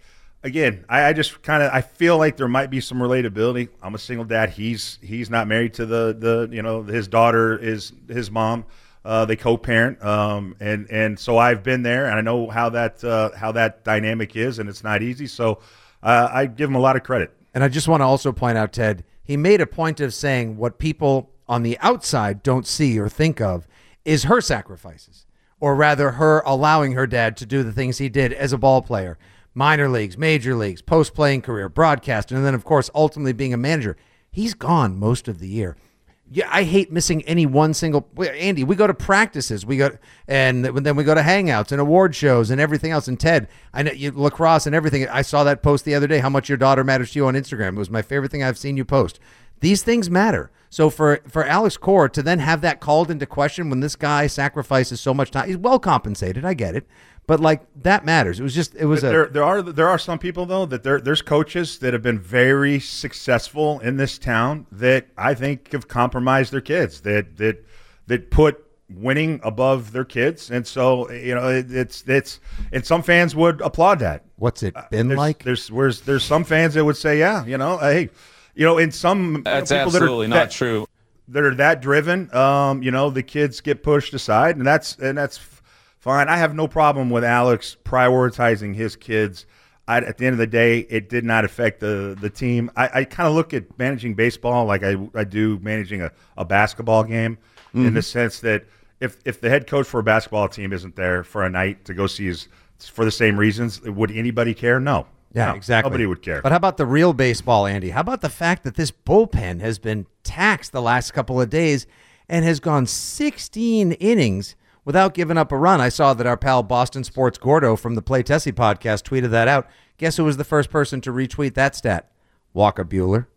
again, I, I just kind of I feel like there might be some relatability. I'm a single dad. He's he's not married to the the you know his daughter is his mom. Uh, they co-parent, um, and and so I've been there, and I know how that uh, how that dynamic is, and it's not easy. So uh, I give him a lot of credit. And I just want to also point out, Ted, he made a point of saying what people on the outside don't see or think of is her sacrifices, or rather her allowing her dad to do the things he did as a ball player, minor leagues, major leagues, post-playing career, broadcast, and then, of course, ultimately being a manager. He's gone most of the year. Yeah, I hate missing any one single. Andy, we go to practices, we go, and then we go to hangouts and award shows and everything else. And Ted, I know you lacrosse and everything. I saw that post the other day. How much your daughter matters to you on Instagram. It was my favorite thing I've seen you post. These things matter. So for for Alex Cora to then have that called into question when this guy sacrifices so much time, he's well compensated. I get it. But like that matters. It was just it was there, a there are there are some people though that there there's coaches that have been very successful in this town that I think have compromised their kids that that that put winning above their kids, and so you know it, it's it's and some fans would applaud that. What's it been uh, there's, like? There's where's there's some fans that would say yeah you know hey you know in some that's you know, people absolutely that are, not that, true that are that driven um you know the kids get pushed aside, and that's and that's. Fine, I have no problem with Alex prioritizing his kids. I, at the end of the day, it did not affect the the team. I, I kind of look at managing baseball like I, I do managing a, a basketball game, mm-hmm. in the sense that if if the head coach for a basketball team isn't there for a night to go see his for the same reasons, would anybody care? No. Yeah, no, exactly. Nobody would care. But how about the real baseball, Andy? How about the fact that this bullpen has been taxed the last couple of days and has gone sixteen innings without giving up a run? I saw that our pal Boston Sports Gordo from the Play Tessie podcast tweeted that out. Guess who was the first person to retweet that stat? Walker Buehler.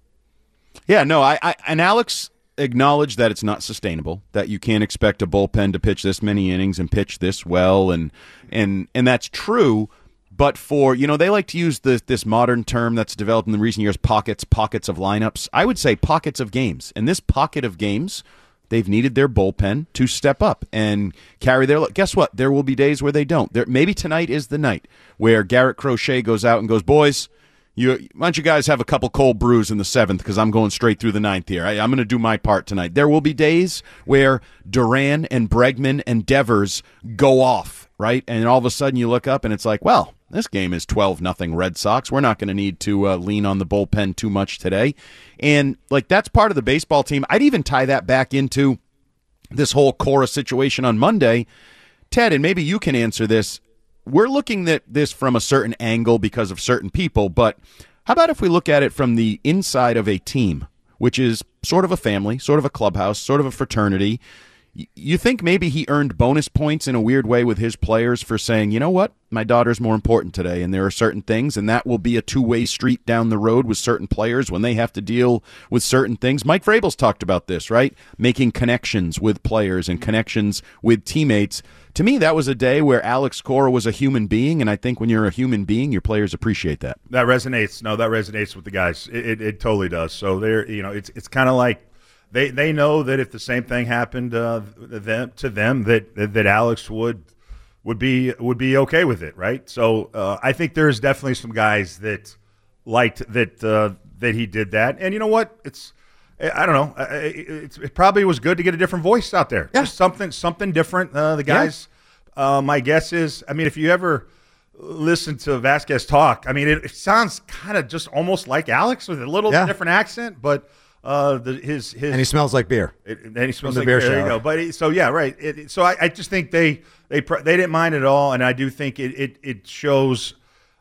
Yeah, no, I, I and Alex acknowledged that it's not sustainable, that you can't expect a bullpen to pitch this many innings and pitch this well, and and and that's true. But for, you know, they like to use the, this modern term that's developed in the recent years, pockets, pockets of lineups. I would say pockets of games. And this pocket of games, they've needed their bullpen to step up and carry their load. Guess what? There will be days where they don't. There, maybe tonight is the night where Garrett Crochet goes out and goes, boys, you, why don't you guys have a couple cold brews in the seventh, because I'm going straight through the ninth here. I, I'm going to do my part tonight. There will be days where Duran and Bregman and Devers go off, right? And all of a sudden you look up and it's like, well, this game is twelve nothing Red Sox. We're not going to need to uh, lean on the bullpen too much today. And, like, that's part of the baseball team. I'd even tie that back into this whole Cora situation on Monday. Ted, and maybe you can answer this. We're looking at this from a certain angle because of certain people, but how about if we look at it from the inside of a team, which is sort of a family, sort of a clubhouse, sort of a fraternity? You think maybe he earned bonus points in a weird way with his players for saying, you know what, my daughter's more important today, and there are certain things, and that will be a two-way street down the road with certain players when they have to deal with certain things. Mike Vrabel's talked about this, right? Making connections with players and connections with teammates. To me, that was a day where Alex Cora was a human being, and I think when you're a human being, your players appreciate that. That resonates. No, that resonates with the guys. It, it, it totally does. So they're, you know, it's it's kind of like, They they know that if the same thing happened uh, them, to them, that that Alex would would be would be okay with it, right? So uh, I think there's definitely some guys that liked that uh, that he did that, and you know what? It's I don't know. It, it probably was good to get a different voice out there. Yeah. Just something something different. Uh, the guys. Yeah. Uh, my guess is, I mean, if you ever listen to Vasquez talk, I mean, it, it sounds kind of just almost like Alex with a little yeah. different accent, but. Uh, the, his his and he smells like beer. It, and he smells the like beer. beer. There you go. But it, so yeah, right. It, so I, I just think they they they didn't mind at all, and I do think it it, it shows.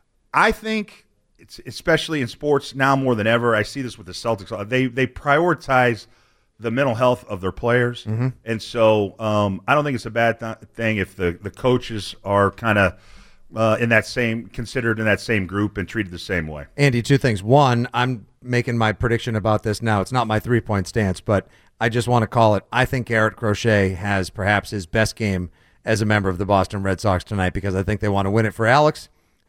I think it's especially in sports now more than ever. I see this with the Celtics. They they prioritize the mental health of their players, mm-hmm. and so um, I don't think it's a bad th- thing if the the coaches are kind of. Uh, in that same considered in that same group and treated the same way. Andy, two things. One, I'm making my prediction about this now. It's not my three-point stance, but I just want to call it. I think Garrett Crochet has perhaps his best game as a member of the Boston Red Sox tonight because I think they want to win it for Alex,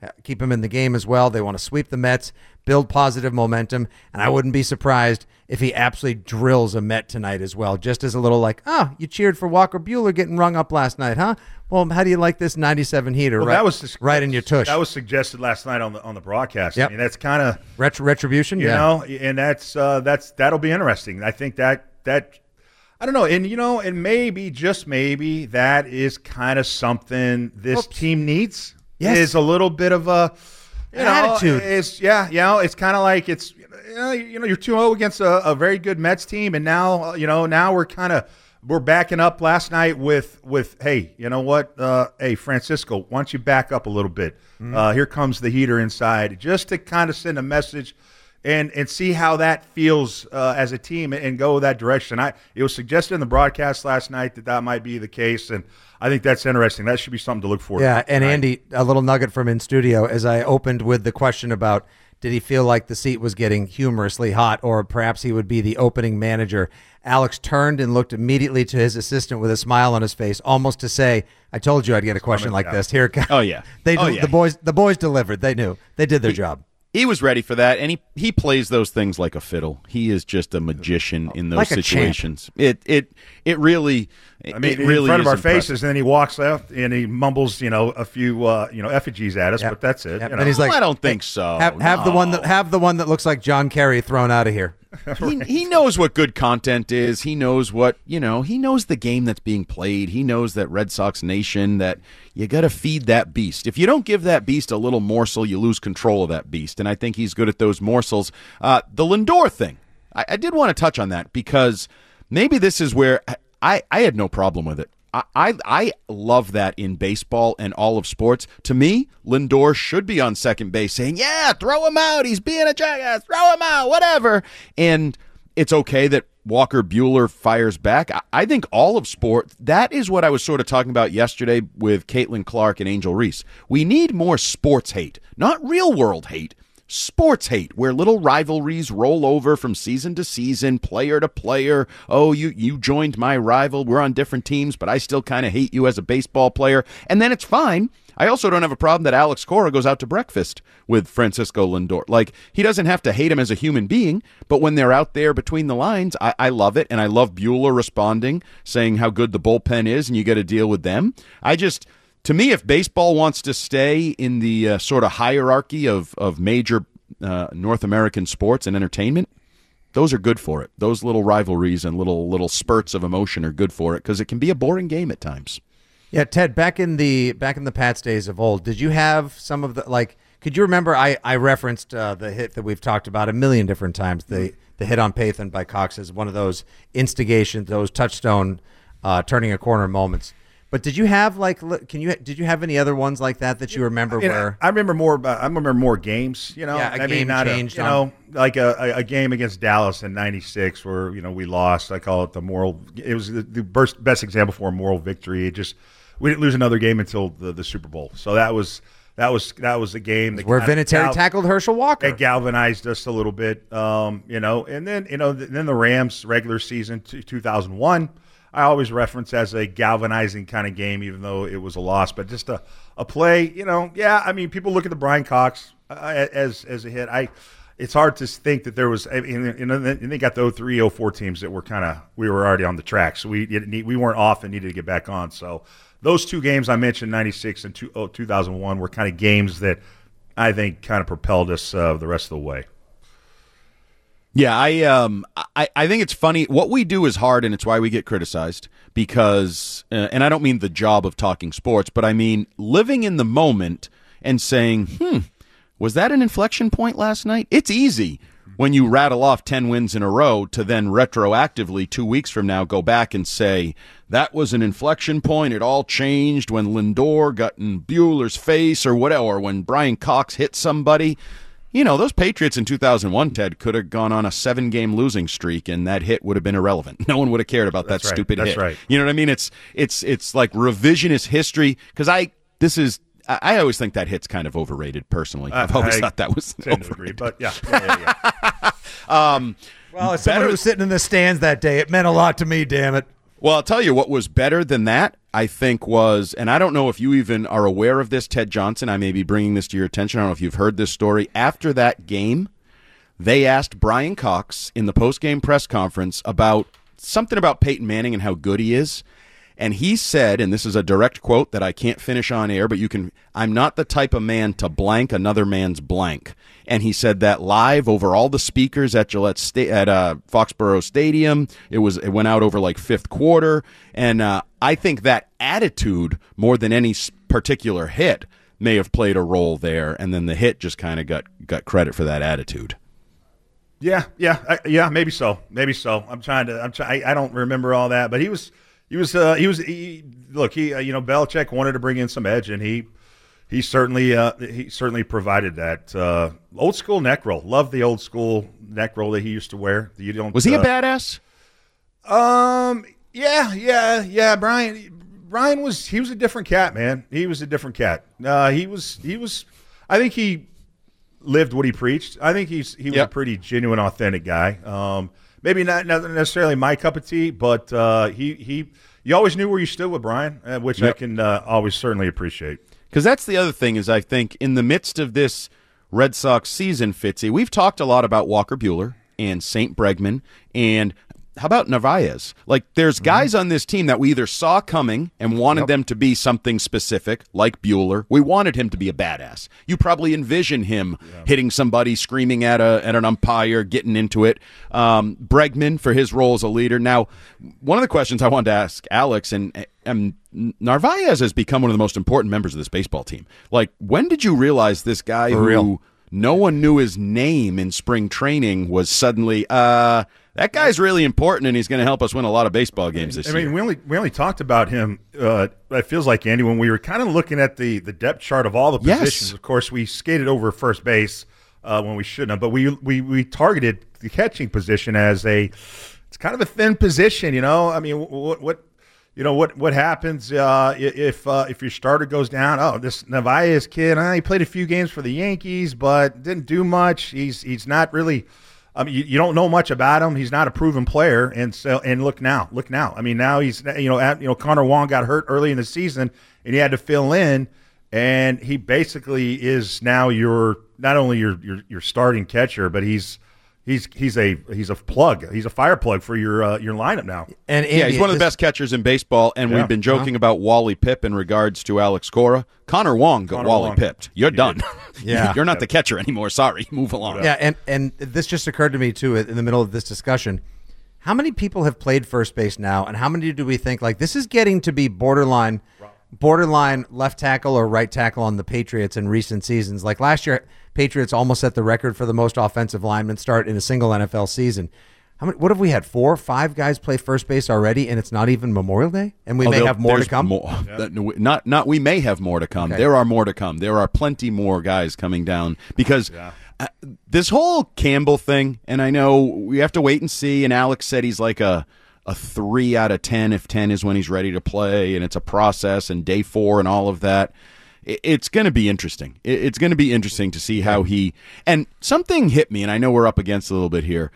keep him in the game as well. They want to sweep the Mets, build positive momentum, and I wouldn't be surprised if he absolutely drills a Met tonight as well, just as a little like, oh, you cheered for Walker Buehler getting rung up last night, huh? Well, how do you like this ninety-seven heater well, right, that was just, right in your tush? That was suggested last night on the on the broadcast. Yep. I mean, that's kind of Ret- retribution, you yeah. know, and that's uh, that's that'll be interesting. I think that that I don't know, and you know, and maybe just maybe that is kind of something this Oops. team needs. Yes. Is a little bit of a you An know, attitude. It's yeah, you know, it's kind of like it's you know, you know you're two oh against a, a very good Mets team, and now you know now we're kind of. We're backing up last night with, with hey, you know what? Uh, hey, Francisco, why don't you back up a little bit? Mm-hmm. Uh, here comes the heater inside, just to kind of send a message and and see how that feels uh, as a team and go that direction. I It was suggested in the broadcast last night that that might be the case, and I think that's interesting. That should be something to look forward yeah, to. and tonight. Andy, a little nugget from in studio as I opened with the question about did he feel like the seat was getting humorously hot or perhaps he would be the opening manager. Alex turned and looked immediately to his assistant with a smile on his face, almost to say, I told you I'd get a question like this. Here it comes. Oh, yeah. They oh, del- yeah. The boys the boys delivered. They knew. They did their he, job. He was ready for that, and he, he plays those things like a fiddle. He is just a magician in those Like a situations. It it it really I mean, it really in front of is our impressive. faces, and then he walks out and he mumbles, you know, a few, uh, you know, effigies at us, Yep. but that's it. Yep. You Then he's know. like, Well, I don't think so. Have, have the No. one that have the one that looks like John Kerry thrown out of here. he, he knows what good content is. He knows what, you know, he knows the game that's being played. He knows that Red Sox Nation, that you got to feed that beast. If you don't give that beast a little morsel, you lose control of that beast. And I think he's good at those morsels. Uh, the Lindor thing, I, I did want to touch on that because maybe this is where I, I had no problem with it. I, I I love that in baseball and all of sports. To me, Lindor should be on second base saying, yeah, throw him out. He's being a jackass. Throw him out, whatever. And it's okay that Walker Buehler fires back. I, I think all of sport, that is what I was sort of talking about yesterday with Caitlin Clark and Angel Reese. We need more sports hate, not real world hate. Sports hate, where little rivalries roll over from season to season, player to player. Oh, you you joined my rival. We're on different teams, but I still kind of hate you as a baseball player. And then it's fine. I also don't have a problem that Alex Cora goes out to breakfast with Francisco Lindor. Like, he doesn't have to hate him as a human being, but when they're out there between the lines, I, I love it. And I love Buehler responding, saying how good the bullpen is, and you got to deal with them. I just... To me, if baseball wants to stay in the uh, sort of hierarchy of, of major uh, North American sports and entertainment, those are good for it. Those little rivalries and little little spurts of emotion are good for it because it can be a boring game at times. Yeah, Ted, back in the back in the Pats days of old, did you have some of the, like, could you remember, I, I referenced uh, the hit that we've talked about a million different times, the, the hit on Pathan by Cox as one of those instigations, those touchstone uh, turning a corner moments. But did you have like? Can you did you have any other ones like that that you remember? You know, where I remember more about. I remember more games. You know, Yeah, a I game mean, not changed A, you on- know, like a, a, a game against Dallas in ninety-six where you know we lost. I call it the moral. It was the, the best, best example for a moral victory. It just we didn't lose another game until the, the Super Bowl. So that was that was that was a game that where kind of Vinatieri gal- tackled Herschel Walker. It galvanized us a little bit. Um, you know, and then you know then the Rams regular season two thousand one. I always reference as a galvanizing kind of game, even though it was a loss. But just a, a play, you know, yeah. I mean, people look at the Brian Cox uh, as as a hit. I, it's hard to think that there was. I mean, you know, and they got the oh three oh four teams that were kind of we were already on the track, so we didn't need, we weren't off and needed to get back on. So those two games I mentioned, ninety-six and two, oh, two thousand one, were kind of games that I think kind of propelled us uh, the rest of the way. Yeah, I um I, I think it's funny. What we do is hard, and it's why we get criticized. Because, uh, and I don't mean the job of talking sports, but I mean living in the moment and saying, hmm, was that an inflection point last night? It's easy when you rattle off ten wins in a row to then retroactively two weeks from now go back and say, that was an inflection point. It all changed when Lindor got in Buehler's face or whatever, or when Brian Cox hit somebody. You know, those Patriots in two thousand one, Ted, could have gone on a seven-game losing streak, and that hit would have been irrelevant. No one would have cared about that That's right. stupid That's hit. right. You know what I mean? It's it's it's like revisionist history. Because I this is I, I always think that hit's kind of overrated. Personally, I've always I thought that was tend to agree, but yeah, yeah, yeah, yeah. um, well, as someone better- who was sitting in the stands that day, it meant a lot to me. Damn it. Well, I'll tell you what was better than that. I think was, and I don't know if you even are aware of this, Ted Johnson, I may be bringing this to your attention. I don't know if you've heard this story. After that game, they asked Brian Cox in the post-game press conference about something about Peyton Manning and how good he is. And he said, and this is a direct quote that I can't finish on air, but you can, I'm not the type of man to blank another man's blank. And he said that live over all the speakers at Gillette Sta- at uh, Foxborough Stadium. It was it went out over like fifth quarter. And uh, I think that attitude, more than any particular hit, may have played a role there. And then the hit just kind of got, got credit for that attitude. Yeah, yeah, I, yeah, maybe so, maybe so. I'm trying to, I'm trying. I, I don't remember all that, but he was, he was, uh, he was. He, look, he, uh, you know, Belichick wanted to bring in some edge, and he, he certainly, uh, he certainly provided that. Uh, old school neck roll, love the old school neck roll that he used to wear. You don't. Was he uh, a badass? Um. Yeah. Yeah. Yeah. Brian. Brian was. He was a different cat, man. He was a different cat. Uh, he was. He was. I think he lived what he preached. I think he's he was yep. a pretty genuine, authentic guy. Um, maybe not, not necessarily my cup of tea, but uh, he he you always knew where you stood with Brian, uh, which yep. I can uh, always certainly appreciate. Because that's the other thing is I think in the midst of this Red Sox season, Fitzy, we've talked a lot about Walker Buehler and Saint Bregman and how about Narvaez? Like, there's guys mm-hmm. on this team that we either saw coming and wanted yep. them to be something specific, like Buehler. We wanted him to be a badass. You probably envision him yeah. hitting somebody, screaming at a at an umpire, getting into it. Um, Bregman for his role as a leader. Now, one of the questions I wanted to ask Alex, and, and Narvaez has become one of the most important members of this baseball team. Like, when did you realize this guy for who real? no one knew his name in spring training was suddenly uh that guy's really important, and he's going to help us win a lot of baseball games this year. I mean, year. we only we only talked about him. Uh, it feels like, Andy, when we were kind of looking at the the depth chart of all the positions. Yes. Of course, we skated over first base uh, when we shouldn't have, but we we we targeted the catching position as a it's kind of a thin position. You know, I mean, what what you know what what happens uh, if uh, if your starter goes down? Oh, this Narvaez kid, uh, he played a few games for the Yankees, but didn't do much. He's he's not really. I mean, you, you don't know much about him. He's not a proven player, and so and look now, look now. I mean, now he's you know at, you know Connor Wong got hurt early in the season, and he had to fill in, and he basically is now your not only your your, your starting catcher, but he's he's he's a he's a plug, he's a fire plug for your uh, your lineup now. And Andy, yeah, he's one of the best catchers in baseball, and yeah. we've been joking uh-huh. about Wally Pipp in regards to Alex Cora. Connor Wong got Connor Wally Wong. pipped. You're He done. Yeah. You're not the catcher anymore. Sorry. Move along. Yeah, and, and this just occurred to me, too, in the middle of this discussion. How many people have played first base now, and how many do we think, like, this is getting to be borderline borderline left tackle or right tackle on the Patriots in recent seasons? Like, last year, Patriots almost set the record for the most offensive linemen start in a single N F L season. How many, what have we had? Four, five guys play first base already, and it's not even Memorial Day, and we oh, may have more to there's come. More. Yeah. That, not, not. We may have more to come. Okay. There are more to come. There are plenty more guys coming down because yeah. uh, this whole Campbell thing. And I know we have to wait and see. And Alex said he's like a a three out of ten if ten is when he's ready to play, and it's a process and day four and all of that. It, it's going to be interesting. It, it's going to be interesting to see how he. And something hit me, and I know we're up against a little bit here.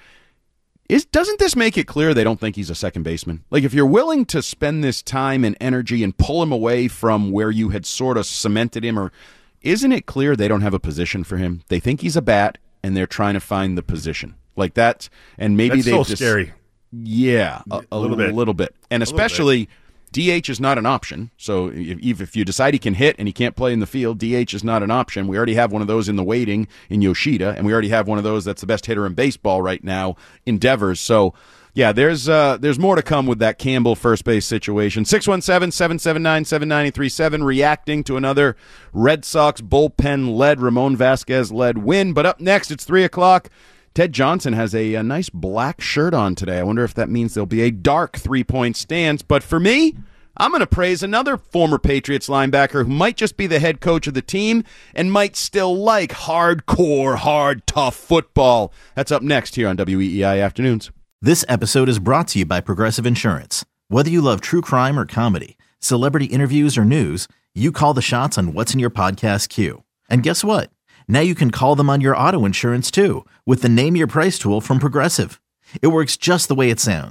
Is doesn't this make it clear they don't think he's a second baseman? Like, if you're willing to spend this time and energy and pull him away from where you had sort of cemented him, or isn't it clear they don't have a position for him? They think he's a bat, and they're trying to find the position. Like that, and maybe That's they've so just, scary. Yeah, a, a, a little bit. A little bit. And especially D H is not an option. So if, if you decide he can hit and he can't play in the field, D H is not an option. We already have one of those in the waiting in Yoshida, and we already have one of those that's the best hitter in baseball right now in Devers. So, yeah, there's uh, there's more to come with that Campbell first base situation. six one seven, seven seven nine, seven nine three seven, reacting to another Red Sox bullpen-led, Ramon Vasquez-led win. But up next, it's three o'clock. Ted Johnson has a, a nice black shirt on today. I wonder if that means there'll be a dark three-point stance. But for me, I'm going to praise another former Patriots linebacker who might just be the head coach of the team and might still like hardcore, hard, tough football. That's up next here on W E E I Afternoons. This episode is brought to you by Progressive Insurance. Whether you love true crime or comedy, celebrity interviews or news, you call the shots on what's in your podcast queue. And guess what? Now you can call them on your auto insurance too with the Name Your Price tool from Progressive. It works just the way it sounds.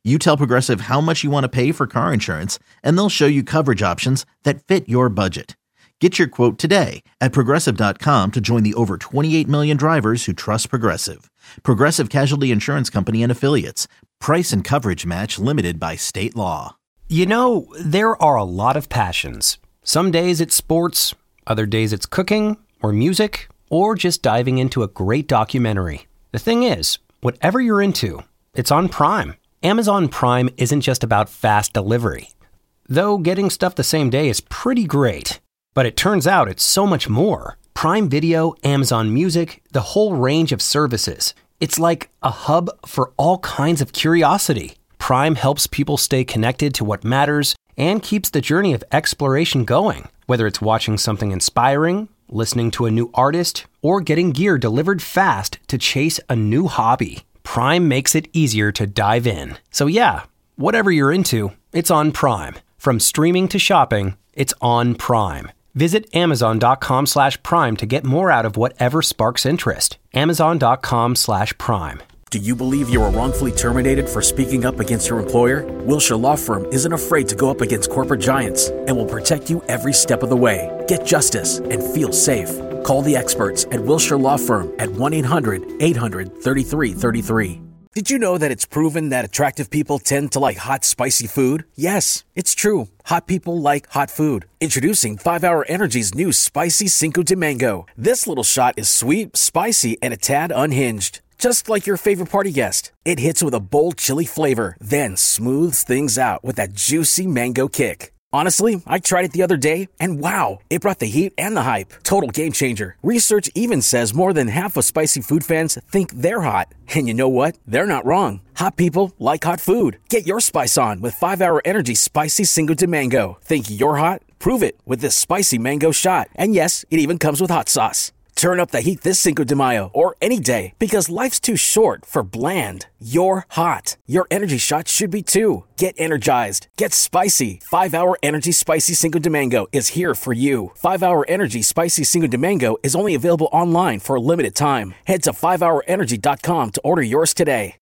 You tell Progressive how much you want to pay for car insurance, and they'll show you coverage options that fit your budget. Get your quote today at Progressive dot com to join the over twenty-eight million drivers who trust Progressive. Progressive Casualty Insurance Company and Affiliates. Price and coverage match limited by state law. You know, there are a lot of passions. Some days it's sports, other days it's cooking or music, or just diving into a great documentary. The thing is, whatever you're into, it's on Prime. Amazon Prime isn't just about fast delivery. Though getting stuff the same day is pretty great. But it turns out it's so much more. Prime Video, Amazon Music, the whole range of services. It's like a hub for all kinds of curiosity. Prime helps people stay connected to what matters and keeps the journey of exploration going. Whether it's watching something inspiring, listening to a new artist, or getting gear delivered fast to chase a new hobby, Prime makes it easier to dive in. So yeah, whatever you're into, it's on Prime. From streaming to shopping, it's on Prime. Visit Amazon.com slash Prime to get more out of whatever sparks interest. Amazon.com slash Prime. Do you believe you were wrongfully terminated for speaking up against your employer? Wilshire Law Firm isn't afraid to go up against corporate giants and will protect you every step of the way. Get justice and feel safe. Call the experts at Wilshire Law Firm at one eight hundred eight hundred thirty-three thirty-three. Did you know that it's proven that attractive people tend to like hot, spicy food? Yes, it's true. Hot people like hot food. Introducing five hour Energy's new Spicy Cinco de Mango. This little shot is sweet, spicy, and a tad unhinged. Just like your favorite party guest. It hits with a bold chili flavor, then smooths things out with that juicy mango kick. Honestly, I tried it the other day, and wow, it brought the heat and the hype. Total game changer. Research even says more than half of spicy food fans think they're hot. And you know what? They're not wrong. Hot people like hot food. Get your spice on with five hour Energy Spicy Cinco de Mango. Think you're hot? Prove it with this spicy mango shot. And yes, it even comes with hot sauce. Turn up the heat this Cinco de Mayo or any day because life's too short for bland. You're hot. Your energy shot should be too. Get energized. Get spicy. five hour Energy Spicy Cinco de Mango is here for you. five hour Energy Spicy Cinco de Mango is only available online for a limited time. Head to five hour energy dot com to order yours today.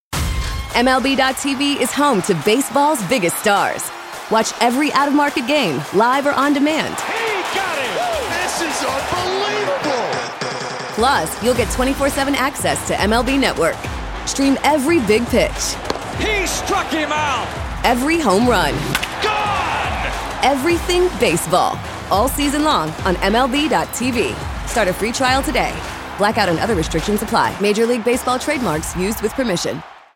M L B dot T V is home to baseball's biggest stars. Watch every out-of-market game, live or on demand. He got it! This is unbelievable! Plus, you'll get twenty-four seven access to M L B Network. Stream every big pitch. He struck him out! Every home run. Gone! Everything baseball. All season long on M L B dot T V. Start a free trial today. Blackout and other restrictions apply. Major League Baseball trademarks used with permission.